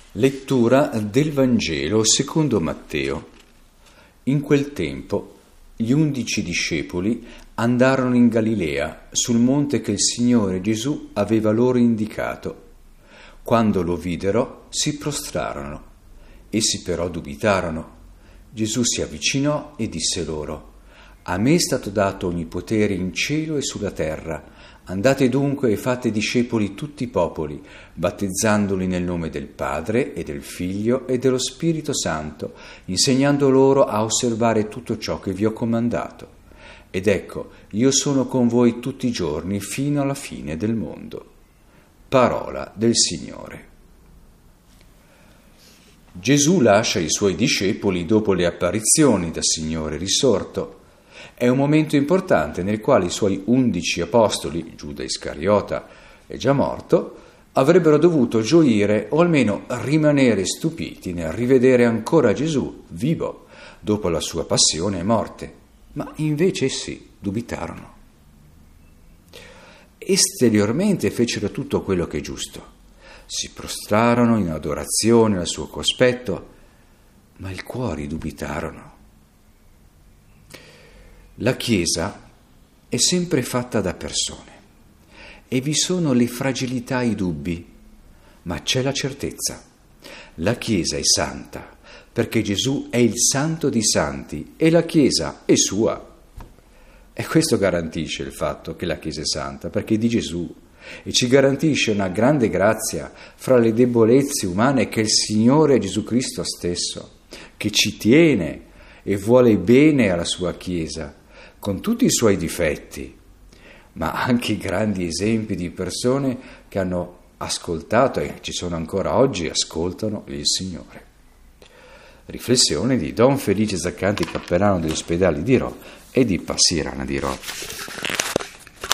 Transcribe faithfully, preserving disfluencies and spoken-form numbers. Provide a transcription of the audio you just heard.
Lettura del Vangelo secondo Matteo. In quel tempo gli undici discepoli andarono in Galilea, sul monte che il Signore Gesù aveva loro indicato. Quando lo videro, si prostrarono. Essi però dubitarono. Gesù si avvicinò e disse loro: «A me è stato dato ogni potere in cielo e sulla terra. Andate dunque e fate discepoli tutti i popoli, battezzandoli nel nome del Padre e del Figlio e dello Spirito Santo, insegnando loro a osservare tutto ciò che vi ho comandato. Ed ecco, io sono con voi tutti i giorni fino alla fine del mondo». Parola del Signore. Gesù lascia i suoi discepoli dopo le apparizioni da Signore risorto. È un momento importante nel quale i suoi undici apostoli, Giuda Iscariota è già morto, avrebbero dovuto gioire o almeno rimanere stupiti nel rivedere ancora Gesù vivo dopo la sua passione e morte, ma invece sì, dubitarono. Esteriormente fecero tutto quello che è giusto, si prostrarono in adorazione al suo cospetto, ma il cuore dubitarono. La Chiesa è sempre fatta da persone e vi sono le fragilità e i dubbi, ma c'è la certezza. La Chiesa è santa perché Gesù è il Santo dei Santi e la Chiesa è sua. E questo garantisce il fatto che la Chiesa è santa perché è di Gesù e ci garantisce una grande grazia fra le debolezze umane che è il Signore Gesù Cristo stesso, che ci tiene e vuole bene alla sua Chiesa, con tutti i suoi difetti, ma anche i grandi esempi di persone che hanno ascoltato e ci sono ancora oggi, ascoltano il Signore. Riflessione di Don Felice Zaccanti, cappellano degli ospedali di Rho e di Passirana di Rho.